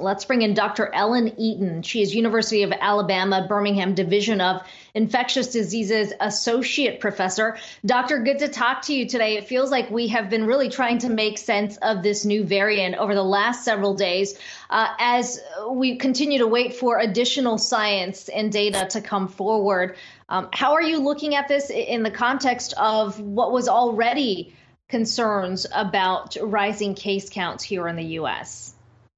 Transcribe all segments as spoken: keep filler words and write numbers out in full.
Let's bring in Doctor Ellen Eaton. She is University of Alabama, Birmingham Division of Infectious Diseases Associate Professor. Doctor, good to talk to you today. It feels like we have been really trying to make sense of this new variant over the last several days uh, as we continue to wait for additional science and data to come forward. Um, how are you looking at this in the context of what was already concerns about rising case counts here in the U S?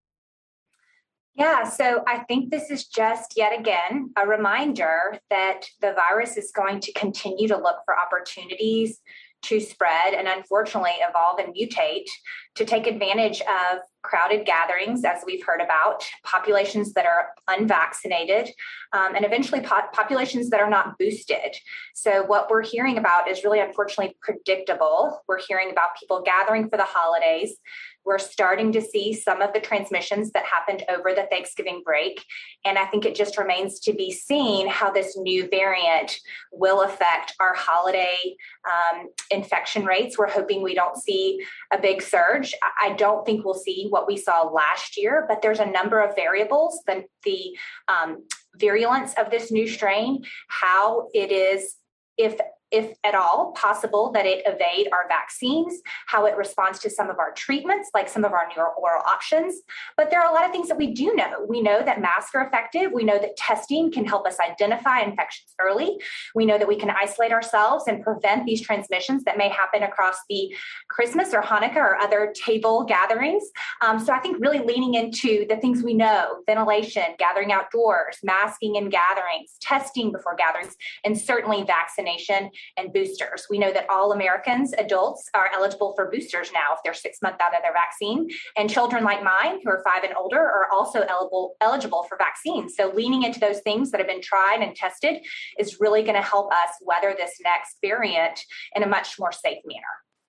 Yeah, so I think this is just yet again a reminder that the virus is going to continue to look for opportunities to spread and unfortunately evolve and mutate to take advantage of crowded gatherings, as we've heard about, populations that are unvaccinated, um, and eventually po- populations that are not boosted. So what we're hearing about is really unfortunately predictable. We're hearing about people gathering for the holidays. We're starting to see some of the transmissions that happened over the Thanksgiving break. And I think it just remains to be seen how this new variant will affect our holiday um, infection rates. We're hoping we don't see a big surge. I don't think we'll see what we saw last year, but there's a number of variables, the, the um, virulence of this new strain, how it is, if if at all possible, that it evade our vaccines, how it responds to some of our treatments, like some of our newer oral options. But there are a lot of things that we do know. We know that masks are effective. We know that testing can help us identify infections early. We know that we can isolate ourselves and prevent these transmissions that may happen across the Christmas or Hanukkah or other table gatherings. Um, so I think really leaning into the things we know, ventilation, gathering outdoors, masking in gatherings, testing before gatherings, and certainly vaccination and boosters. We know that all Americans, adults, are eligible for boosters now if they're six months out of their vaccine. And children like mine, who are five and older, are also eligible, eligible for vaccines. So leaning into those things that have been tried and tested is really going to help us weather this next variant in a much more safe manner.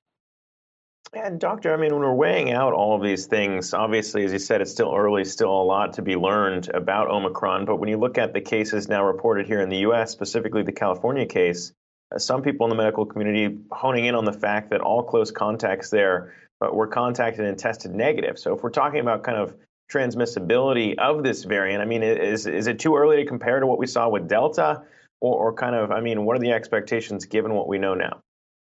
And doctor, I mean, when we're weighing out all of these things, obviously, as you said, it's still early, still a lot to be learned about Omicron. But when you look at the cases now reported here in the U S, specifically the California case, some people in the medical community honing in on the fact that all close contacts there were contacted and tested negative. So if we're talking about kind of transmissibility of this variant, I mean, is is it too early to compare to what we saw with Delta? Or, or kind of, I mean, what are the expectations given what we know now?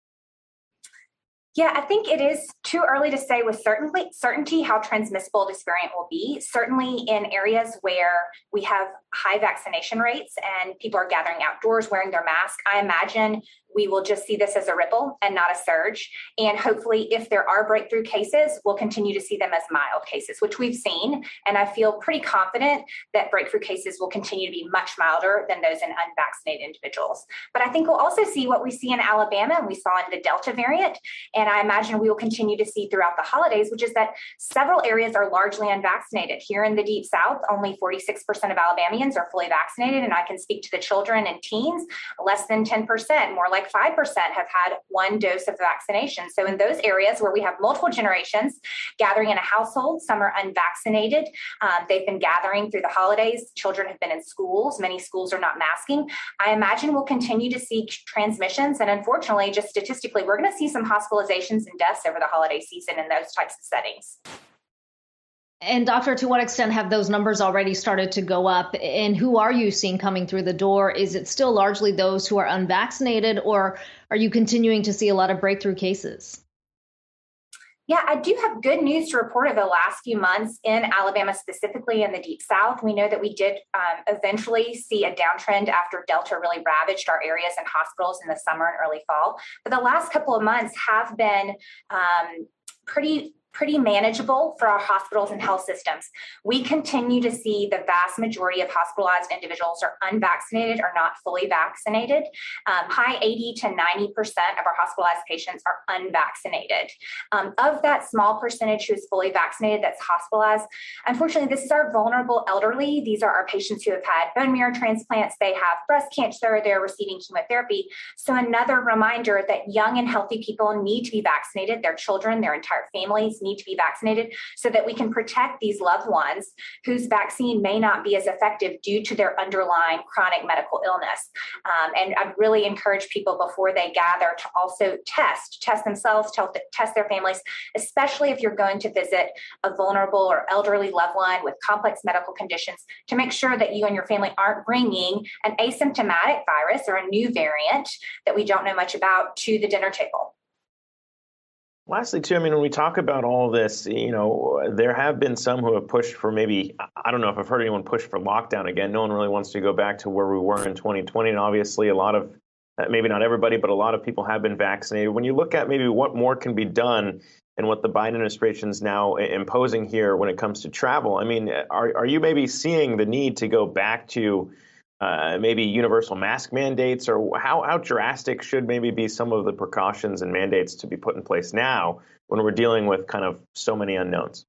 Yeah, I think it is too early to say with certainty, certainty how transmissible this variant will be. Certainly in areas where we have high vaccination rates and people are gathering outdoors wearing their mask, I imagine we will just see this as a ripple and not a surge. And hopefully, if there are breakthrough cases, we'll continue to see them as mild cases, which we've seen. And I feel pretty confident that breakthrough cases will continue to be much milder than those in unvaccinated individuals. But I think we'll also see what we see in Alabama and we saw in the Delta variant. And I imagine we will continue to see throughout the holidays, which is that several areas are largely unvaccinated. Here in the Deep South, only forty-six percent of Alabamians are fully vaccinated. And I can speak to the children and teens, less than ten percent, more like five percent have had one dose of vaccination. So in those areas where we have multiple generations gathering in a household, some are unvaccinated. Um, they've been gathering through the holidays. Children have been in schools. Many schools are not masking. I imagine we'll continue to see transmissions. And unfortunately, just statistically, we're going to see some hospitalizations and deaths over the holiday season in those types of settings. And doctor, to what extent have those numbers already started to go up? And who are you seeing coming through the door? Is it still largely those who are unvaccinated, or are you continuing to see a lot of breakthrough cases? Yeah, I do have good news to report of the last few months in Alabama, specifically in the Deep South. We know that we did um, eventually see a downtrend after Delta really ravaged our areas and hospitals in the summer and early fall. But the last couple of months have been um, pretty pretty manageable for our hospitals and health systems. We continue to see the vast majority of hospitalized individuals are unvaccinated or not fully vaccinated. Um, high eighty to ninety percent of our hospitalized patients are unvaccinated. Um, of that small percentage who is fully vaccinated that's hospitalized, unfortunately, this is our vulnerable elderly. These are our patients who have had bone marrow transplants. They have breast cancer. They're receiving chemotherapy. So another reminder that young and healthy people need to be vaccinated. Their children, their entire families need to be vaccinated so that we can protect these loved ones whose vaccine may not be as effective due to their underlying chronic medical illness. Um, and I'd really encourage people before they gather to also test, test themselves, test their families, especially if you're going to visit a vulnerable or elderly loved one with complex medical conditions, to make sure that you and your family aren't bringing an asymptomatic virus or a new variant that we don't know much about to the dinner table. Lastly, too, I mean, when we talk about all this, you know, there have been some who have pushed for maybe, I don't know if I've heard anyone push for lockdown again. No one really wants to go back to where we were in twenty twenty. And obviously, a lot of, maybe not everybody, but a lot of people have been vaccinated. When you look at maybe what more can be done and what the Biden administration is now imposing here when it comes to travel, I mean, are, are you maybe seeing the need to go back to Uh, maybe universal mask mandates, or how, how drastic should maybe be some of the precautions and mandates to be put in place now when we're dealing with kind of so many unknowns?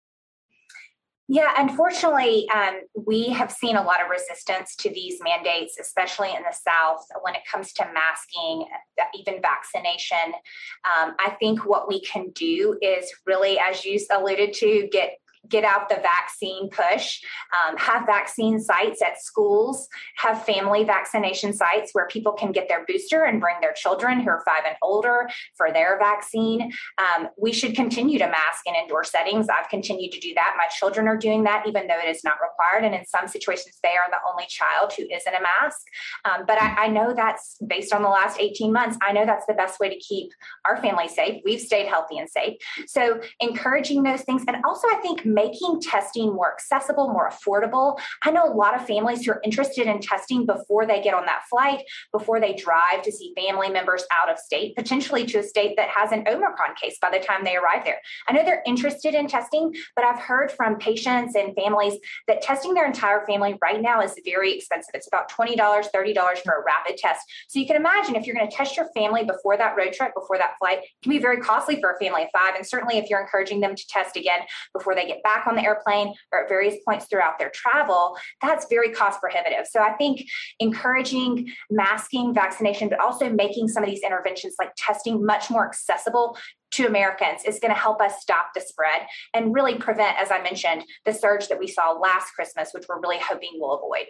Yeah, unfortunately, um, we have seen a lot of resistance to these mandates, especially in the South, when it comes to masking, even vaccination. Um, I think what we can do is really, as you alluded to, get get out the vaccine push, um, have vaccine sites at schools, have family vaccination sites where people can get their booster and bring their children who are five and older for their vaccine. Um, we should continue to mask in indoor settings. I've continued to do that. My children are doing that, even though it is not required. And in some situations, they are the only child who is in a mask. Um, but I, I know that's based on the last eighteen months. I know that's the best way to keep our family safe. We've stayed healthy and safe. So encouraging those things. And also, I think making testing more accessible, more affordable. I know a lot of families who are interested in testing before they get on that flight, before they drive to see family members out of state, potentially to a state that has an Omicron case by the time they arrive there. I know they're interested in testing, but I've heard from patients and families that testing their entire family right now is very expensive. It's about twenty dollars, thirty dollars for a rapid test. So you can imagine if you're going to test your family before that road trip, before that flight, it can be very costly for a family of five. And certainly if you're encouraging them to test again before they get back on the airplane or at various points throughout their travel, that's very cost prohibitive. So I think encouraging masking, vaccination, but also making some of these interventions like testing much more accessible to Americans is going to help us stop the spread and really prevent, as I mentioned, the surge that we saw last Christmas, which we're really hoping we'll avoid.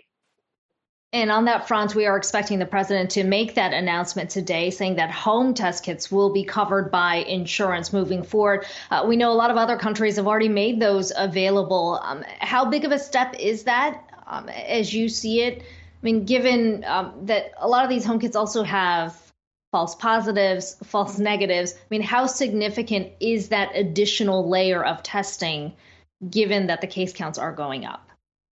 And on that front, we are expecting the president to make that announcement today, saying that home test kits will be covered by insurance moving forward. Uh, we know a lot of other countries have already made those available. Um, how big of a step is that um, as you see it? I mean, given um, that a lot of these home kits also have false positives, false negatives, I mean, how significant is that additional layer of testing, given that the case counts are going up?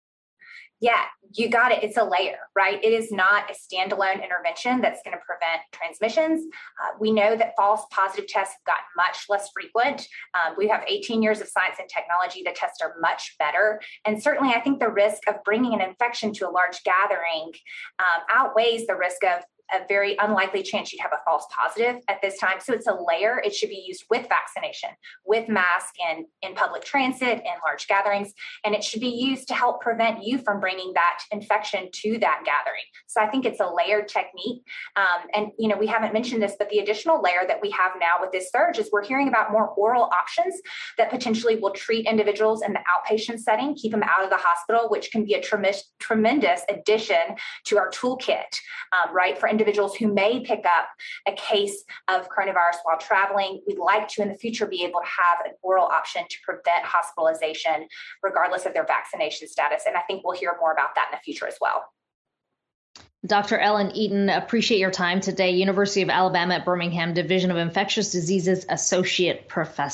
Yeah, you got it. It's a layer, right? It is not a standalone intervention that's going to prevent transmissions. Uh, we know that false positive tests have gotten much less frequent. Um, we have eighteen years of science and technology. The tests are much better. And certainly, I think the risk of bringing an infection to a large gathering um, outweighs the risk of a very unlikely chance you'd have a false positive at this time. So it's a layer. It should be used with vaccination, with mask, and in public transit, in large gatherings. And it should be used to help prevent you from bringing that infection to that gathering. So I think it's a layered technique. Um, and, you know, we haven't mentioned this, but the additional layer that we have now with this surge is we're hearing about more oral options that potentially will treat individuals in the outpatient setting, keep them out of the hospital, which can be a trem- tremendous addition to our toolkit, um, right? For individuals who may pick up a case of coronavirus while traveling, we'd like to in the future be able to have an oral option to prevent hospitalization regardless of their vaccination status. And I think we'll hear more about that in the future as well. Doctor Ellen Eaton, appreciate your time today. University of Alabama at Birmingham Division of Infectious Diseases Associate Professor.